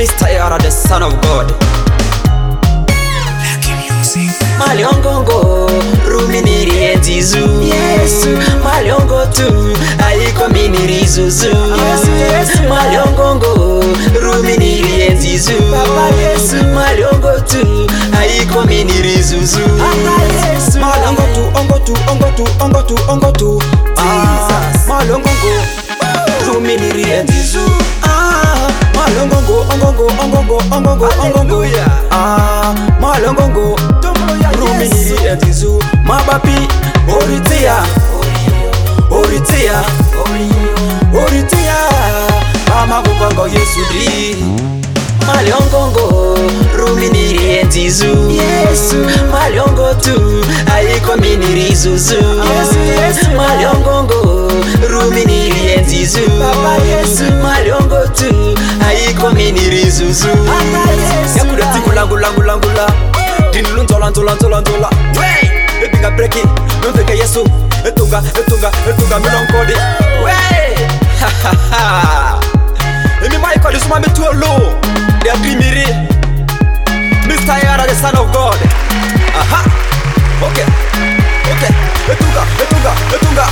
Mr. Era, the Son of God. Maliongongo ruminiri enzizu Yesu maliongo tu aiko miniri zuzu Yesu maliongongo ruminiri enzizu Papa Yesu maliongo tu aiko miniri zuzu Yesu maliongo tu ongo tu Jesus maliongongo ruminiri enzizu maliongongo maliongongo ruminiri enzizu mabapi oritia mama kukongo Yesu di maliongongo ruminiri enzizu Yesu maliongo tu aiko miniri zuzu Yesu maliongongo ruminiri enzizu Papa Yesu maliongo tu aiko miniri zuzu yakuda tiku langula dinulunzola wey etinga breki nonzeke Yesu etunga milonkodi wey emi maikodi suma metuolo de adrimiri Mr. Era, the Son of God. Aha. Okay. Etunga.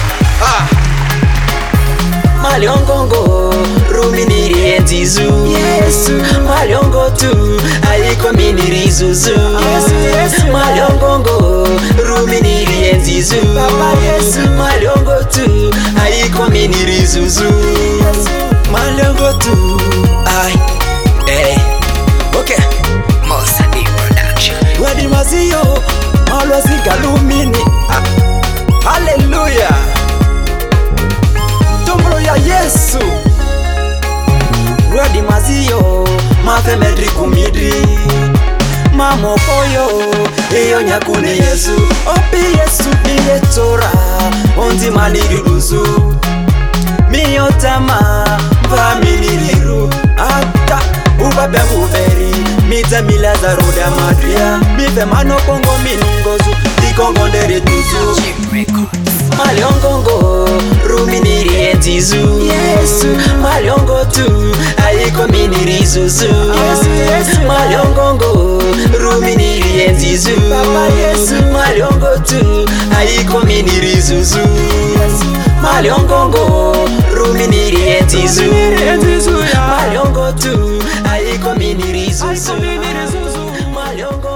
Maliongongo ruminiri enzizu Yesu maliongo tu aiko miniri zuzu Yesu maliongongo ruminiri enzizu Papa Yesu maliongo tu aiko miniri zuzu maliongo tu okay Mosa D Production Wedi maziyo malwazi galumini hallelujah ya Yesu Wedi maziyo mafe medri kumidri mamokoyo iyo nyakune Yesu opi Yesu niye tora onzi maniriruzu miyotama vaminiriru ata ubabe uveri mite mileza roda madria mife mano kongo miningozu ikongo ndere tuzu maliongongo ruminiri enzizu Yesu maliongo tu aiko miniri zuzu Yesu maliongongo ruminiri enzizu Papa Yesu maliongo tu aiko miniri zuzu maliongongo ruminiri enzizu maliongo tu aiko miniri zuzu maliongo